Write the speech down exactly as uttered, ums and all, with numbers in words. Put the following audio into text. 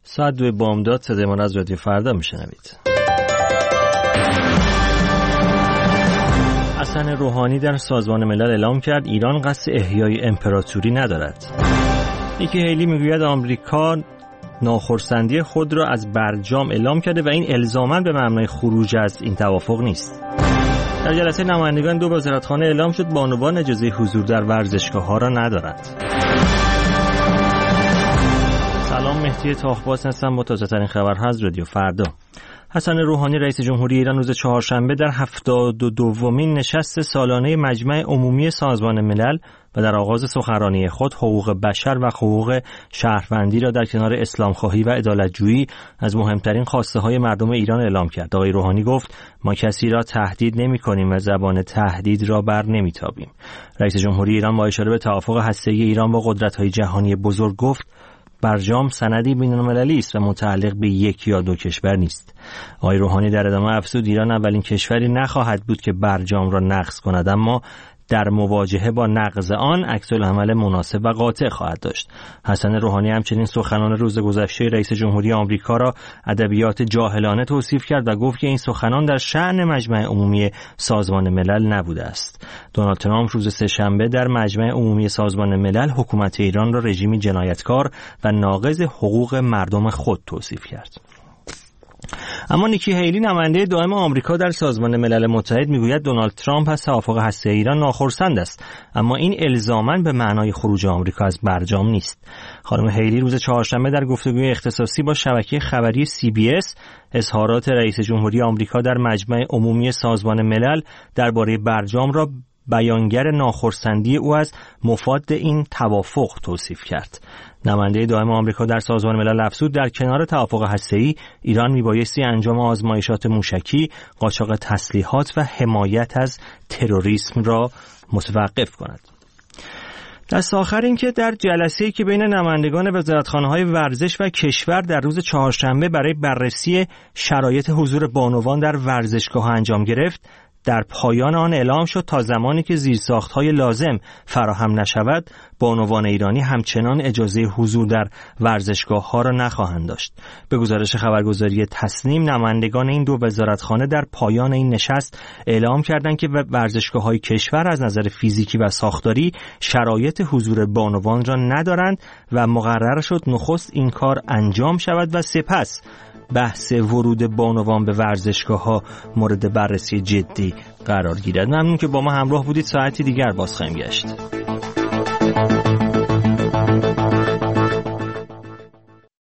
ساعت دو بامداد صدای ما از رادیو فردا میشنوید. حسن روحانی در سازمان ملل اعلام کرد ایران قصد احیای امپراتوری ندارد. نیکی هیلی میگوید آمریکا ناخرسندی خود را از برجام اعلام کرده و این الزاماً به معنای خروج از این توافق نیست. در جلسه نمایندگان دو وزارتخانه اعلام شد بانوان اجازه حضور در ورزشگاه‌ها را ندارند. سلام، مهدی تاخباس هستم با تازه‌ترین خبرها از رادیو فردا. حسن روحانی رئیس جمهوری ایران روز چهارشنبه در هفتاد و دومین نشست سالانه مجمع عمومی سازمان ملل و در آغاز سخنرانی خود حقوق بشر و حقوق شهروندی را در کنار اسلامخواهی و عدالت‌جویی از مهمترین خواسته‌های مردم ایران اعلام کرد. آقای روحانی گفت ما کسی را تهدید نمی‌کنیم و زبان تهدید را بر نمی‌تابیم. رئیس جمهوری ایران با اشاره به توافق هسته‌ای ایران با قدرت‌های جهانی بزرگ گفت برجام سندی بین‌المللی است و متعلق به یک یا دو کشور نیست. آقای روحانی در ادامه افزود ایران اولین کشوری نخواهد بود که برجام را نقض کند، اما در مواجهه با نقض آن عکس‌العمل مناسب و قاطع خواهد داشت. حسن روحانی همچنین سخنان روز گذشته رئیس جمهوری آمریکا را ادبیات جاهلانه توصیف کرد و گفت که این سخنان در شأن مجمع عمومی سازمان ملل نبوده است. دونالد ترامپ روز سه‌شنبه در مجمع عمومی سازمان ملل حکومت ایران را رژیمی جنایتکار و ناقض حقوق مردم خود توصیف کرد. اما نیکی هیلی نماینده دائم آمریکا در سازمان ملل متحد میگوید دونالد ترامپ از توافق هسته‌ای ایران ناخرسند است، اما این الزاماً به معنای خروج آمریکا از برجام نیست. خانم هیلی روز چهارشنبه در گفتگوی اختصاصی با شبکه خبری سی بی اس اظهارات رئیس جمهوری آمریکا در مجمع عمومی سازمان ملل درباره برجام را بیانگر ناخرسندی او از مفاد این توافق توصیف کرد. نماینده دائم آمریکا در سازمان ملل افزود در کنار توافق هسته‌ای ایران میبایستی انجام آزمایشات موشکی، قاچاق تسلیحات و حمایت از تروریسم را متوقف کند. دست آخر این که در جلسه‌ای که بین نمایندگان وزارتخانه‌های ورزش و کشور در روز چهارشنبه برای بررسی شرایط حضور بانوان در ورزشگاه انجام گرفت، در پایان آن اعلام شد تا زمانی که زیرساخت‌های لازم فراهم نشود، بانوان ایرانی همچنان اجازه حضور در ورزشگاه‌ها را نخواهند داشت. به گزارش خبرگزاری تسنیم، نمایندگان این دو وزارتخانه در پایان این نشست اعلام کردند که ورزشگاه‌های کشور از نظر فیزیکی و ساختاری شرایط حضور بانوان را ندارند و مقرر شد نخست این کار انجام شود و سپس بحث ورود بانوان به ورزشگاه‌ها مورد بررسی جدی قرار گیرد. ممنون که با ما همراه بودید. ساعتی دیگر باز خواهیم گشت.